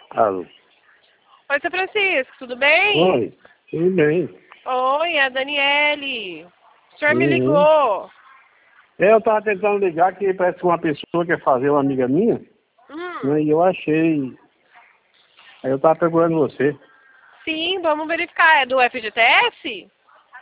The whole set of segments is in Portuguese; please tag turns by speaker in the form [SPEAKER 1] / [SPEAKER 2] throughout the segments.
[SPEAKER 1] Alô.
[SPEAKER 2] Oi, seu Francisco, tudo bem?
[SPEAKER 1] Oi, tudo bem.
[SPEAKER 2] Oi, é a Daniele. O senhor me
[SPEAKER 1] Uhum.
[SPEAKER 2] ligou.
[SPEAKER 1] Eu tava tentando ligar que parece que uma pessoa quer fazer uma amiga minha, né, e eu achei. Aí eu tava procurando você.
[SPEAKER 2] Sim, vamos verificar. É do FGTS?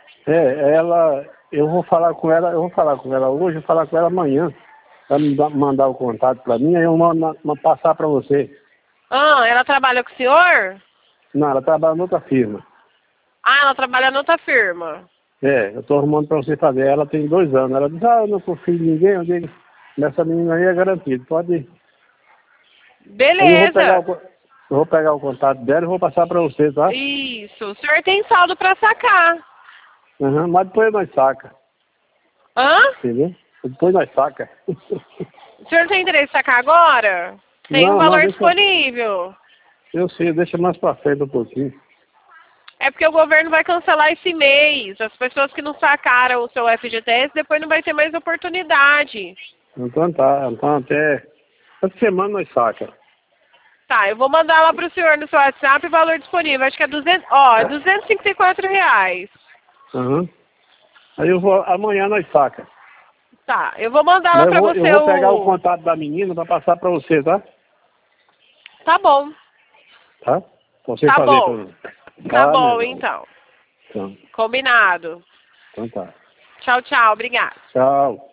[SPEAKER 1] Eu vou falar com ela hoje, vou falar com ela amanhã. Ela mandar o contato pra mim, aí eu passar pra você.
[SPEAKER 2] Ela trabalha com o senhor?
[SPEAKER 1] Não, ela trabalha em outra firma.
[SPEAKER 2] Ah, ela trabalha noutra firma.
[SPEAKER 1] Eu tô arrumando pra você fazer. Ela tem 2 anos. Ela diz, eu não confio em ninguém, eu digo, nessa menina aí é garantido, pode ir. Aí
[SPEAKER 2] Beleza.
[SPEAKER 1] eu vou pegar o contato dela e vou passar pra você, tá?
[SPEAKER 2] Isso. O senhor tem saldo pra sacar.
[SPEAKER 1] Uhum, mas depois nós saca,
[SPEAKER 2] Hã?
[SPEAKER 1] entendeu? Depois nós saca.
[SPEAKER 2] O senhor tem interesse em sacar agora? Tem um
[SPEAKER 1] Não,
[SPEAKER 2] valor
[SPEAKER 1] deixa.
[SPEAKER 2] disponível.
[SPEAKER 1] Eu sei, deixa mais pra frente um pouquinho.
[SPEAKER 2] É porque o governo vai cancelar esse mês. As pessoas que não sacaram o seu FGTS, depois não vai ter mais oportunidade.
[SPEAKER 1] Então tá, então até. Essa semana nós saca.
[SPEAKER 2] Tá, eu vou mandar lá pro senhor no seu WhatsApp o valor disponível. Acho que é é R$ 254.
[SPEAKER 1] Uhum. Aí eu vou. Amanhã nós saca.
[SPEAKER 2] Tá, eu vou mandar
[SPEAKER 1] Mas
[SPEAKER 2] lá pra
[SPEAKER 1] eu
[SPEAKER 2] você
[SPEAKER 1] vou pegar o
[SPEAKER 2] o...
[SPEAKER 1] contato da menina pra passar pra você, tá?
[SPEAKER 2] Tá bom,
[SPEAKER 1] Tá? Pra você
[SPEAKER 2] tá
[SPEAKER 1] fazer pra
[SPEAKER 2] bom.
[SPEAKER 1] mim.
[SPEAKER 2] Tá
[SPEAKER 1] Tá,
[SPEAKER 2] bom,
[SPEAKER 1] negão?
[SPEAKER 2] então.
[SPEAKER 1] Então,
[SPEAKER 2] Combinado.
[SPEAKER 1] então tá.
[SPEAKER 2] Tchau, tchau. Obrigada.
[SPEAKER 1] Tchau.